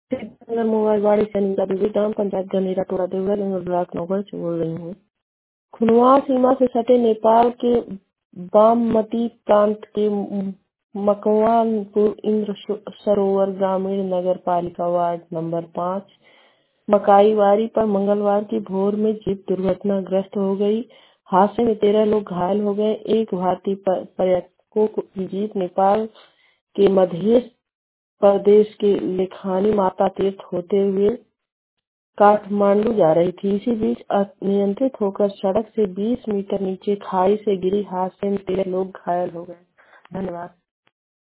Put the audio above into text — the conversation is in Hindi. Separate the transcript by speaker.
Speaker 1: नगर मोबाइल से अनिता देवी ग्राम पंचायत गनेरा टोला देवघर ब्लॉक नौगढ़ से बोल रही हूँ। खुनवा सीमा से सटे नेपाल के बागमती प्रांत के मकवानपुर इंद्र सरोवर ग्रामीण नगर पालिका वार्ड नंबर 5 मकाईवारी पर मंगलवार की भोर में जीप दुर्घटनाग्रस्त हो गई। हादसे में 13 लोग घायल हो गए। एक भारतीय पर्यटकों की जीप नेपाल के मध्य प्रदेश के लेखानी माता तीर्थ होते हुए काठमांडू जा रही थी। इसी बीच अनियंत्रित होकर सड़क से 20 मीटर नीचे खाई से गिरी। हादसे में 13 लोग घायल हो गए। धन्यवाद।